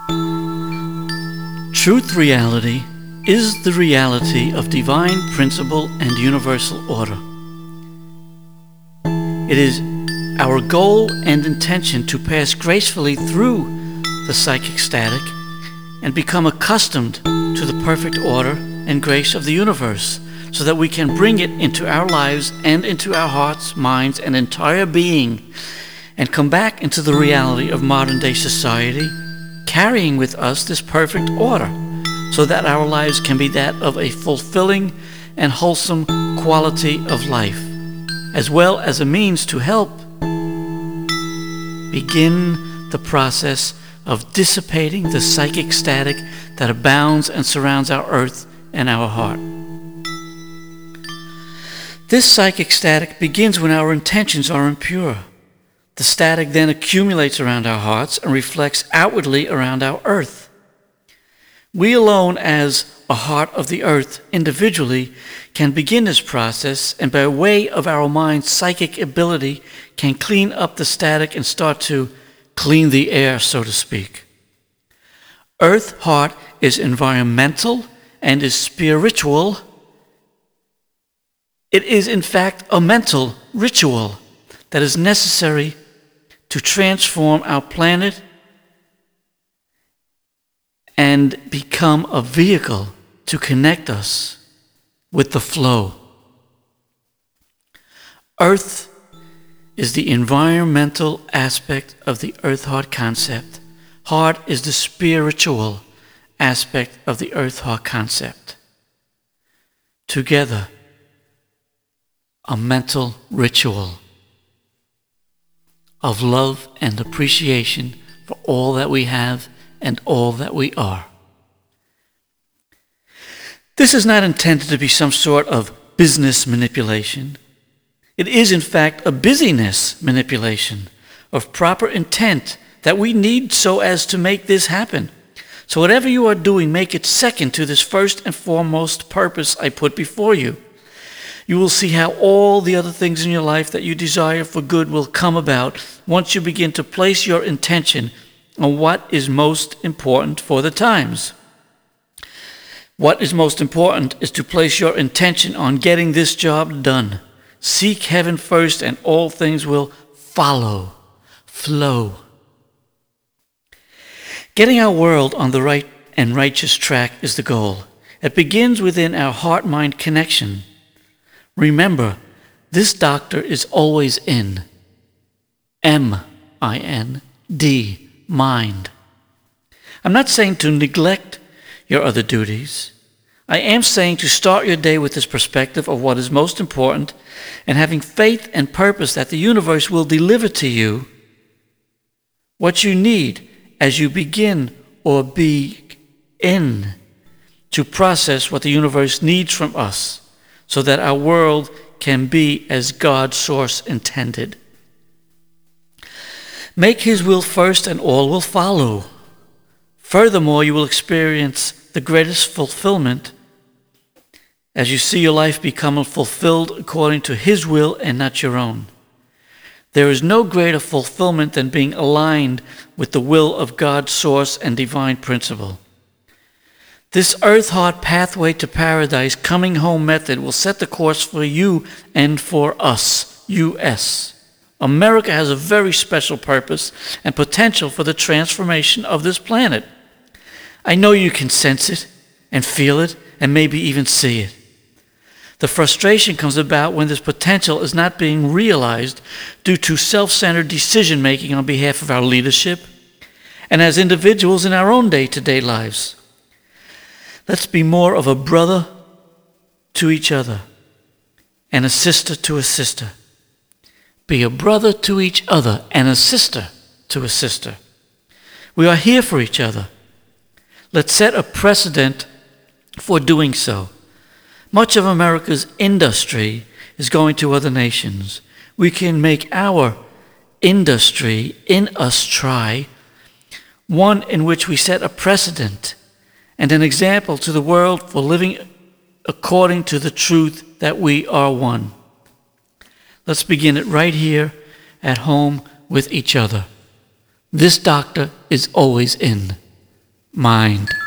Truth reality is the reality of divine principle and universal order. It is our goal and intention to pass gracefully through the psychic static and become accustomed to the perfect order and grace of the universe, so that we can bring it into our lives and into our hearts, minds, and entire being, and come back into the reality of modern-day society, carrying with us this perfect order, so that our lives can be that of a fulfilling and wholesome quality of life, as well as a means to help begin the process of dissipating the psychic static that abounds and surrounds our earth and our heart. This psychic static begins when our intentions are impure. The static then accumulates around our hearts and reflects outwardly around our earth. We alone, as a heart of the earth, individually, can begin this process, and by way of our mind's psychic ability, can clean up the static and start to clean the air, so to speak. Earth heart is environmental and is spiritual. It is, in fact, a mental ritual that is necessary to transform our planet and become a vehicle to connect us with the flow. Earth is the environmental aspect of the earth heart concept. Heart is the spiritual aspect of the earth heart concept. Together, a mental ritual of love and appreciation for all that we have and all that we are. This is not intended to be some sort of business manipulation. It is, in fact, a busyness manipulation of proper intent that we need so as to make this happen. So whatever you are doing, make it second to this first and foremost purpose I put before you. You will see how all the other things in your life that you desire for good will come about once you begin to place your intention on what is most important for the times. What is most important is to place your intention on getting this job done. Seek heaven first, and all things will follow, flow. Getting our world on the right and righteous track is the goal. It begins within our heart-mind connection. Remember, this doctor is always in. M-I-N-D, mind. I'm not saying to neglect your other duties. I am saying to start your day with this perspective of what is most important and having faith and purpose that the universe will deliver to you what you need as you begin or begin to process what the universe needs from us, so that our world can be as God's source intended. Make His will first and all will follow. Furthermore, you will experience the greatest fulfillment as you see your life become fulfilled according to His will and not your own. There is no greater fulfillment than being aligned with the will of God's source and divine principle. This earth heart pathway to paradise coming home method will set the course for you and for us, U.S. America has a very special purpose and potential for the transformation of this planet. I know you can sense it and feel it and maybe even see it. The frustration comes about when this potential is not being realized due to self-centered decision-making on behalf of our leadership and as individuals in our own day-to-day lives. Let's be more of a brother to each other and a sister to a sister. Be a brother to each other and a sister to a sister. We are here for each other. Let's set a precedent for doing so. Much of America's industry is going to other nations. We can make our industry in us try, one in which we set a precedent and an example to the world for living according to the truth that we are one. Let's begin it right here at home with each other. This doctor is always in. mind.